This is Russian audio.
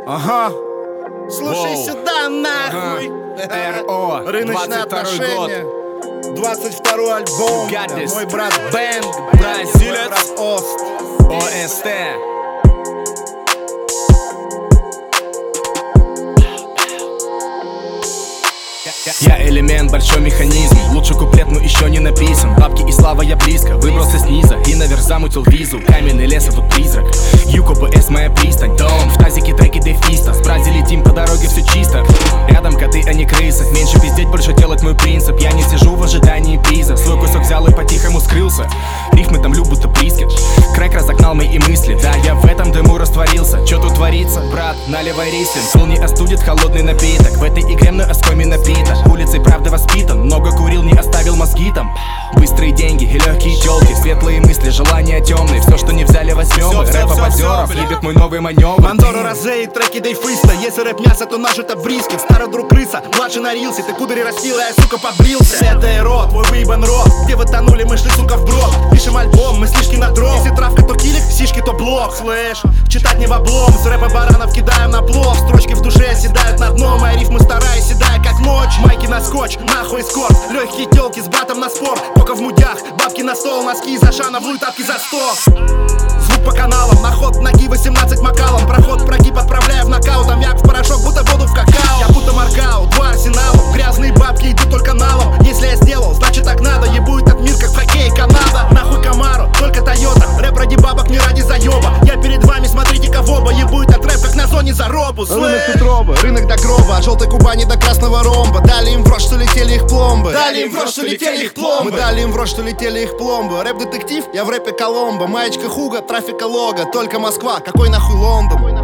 Ага. Слушай Воу. сюда, нахуй. РО, Рыночные 22-й год. отношения. 22-й альбом. You got this. Мой брат Бэнг, Бразилец. мой брат Ост. ОСТ. Я элемент, большой механизм. Лучше куплет, но еще не написан. Бабки и слава, я близко. Выбрался снизу и наверх замутил визу. Каменный лес, а тут призрак. Юко ПС, моя пристань. Дом, в тазике треки дефиста. С Брази летим по дороге, все чисто. Рядом коты, а не крысы. Меньше пиздеть, больше делать мой принцип. Я не сижу в ожидании приза. Свой кусок взял и по-тихому скрылся. Рифмы там люб, будто прискет. Крэк разогнал мои мысли. Да, я в этом дыму растворился. Чё тут творится, брат? Наливай рислин. Пол не остудит холодный напиток. В этой игре мной оскоми напиток. Улицей правда воспитан. Много курил, не оставил мозги там. Быстрые деньги и легкие тёлки. Светлые мысли, желания темные. Все, что не взяли, возьмем. Рэпа подзеров, ебет мой новый маневр. Мандоро, Розе и треки дейфиста. Если рэп мясо, то наш это брискет. Старый друг крыса, младший на рилсе. Ты кудри растила, я, сука, побрился. Это рот, твой выебан рот. Где вы тонули, мы шли, сука, в брод. Пишем альбом, мы слишком на дров. Если травка, то килик, сишки, то блок. Слышь, читать не в облом. С рэпа баранов кидаем на плов. Строчки в душе оседают на дно. Мои рифмы старая, седая, как ночь. Майки на скотч, нахуй скорб. Легкие телки с братом на спор. Пока в мудях, бабки на стол. Носки из Ашана, в тапки за 100. Звук по каналам, на ход ноги 18 макалом. Проход прогиб отправляю в нокаут. Аммиак в порошок, будто воду в какао. Я будто маркаут, два арсеналом. Грязные бабки идут только налом. Если я сделал, значит так надо. Ебу этот мир, как в хоккее Канада. Нахуй Камару, только Тойота. Рэп ради бабок, не ради заеба. Я перед вами, смотрите-ка в оба. Ебу этот рэп, как на зоне за робу. Рынок Петрова, рынок до гроба. От желтой Кубани до красного ромба. Дали им в рот, что летели их пломбы. Дали им в рот, что летели их пломбы. Мы дали им в рот, что летели их пломбы. Рэп-детектив, я в рэпе Коломбо. Маечка Хуга, трафика лога. Только Москва, какой нахуй Лондон?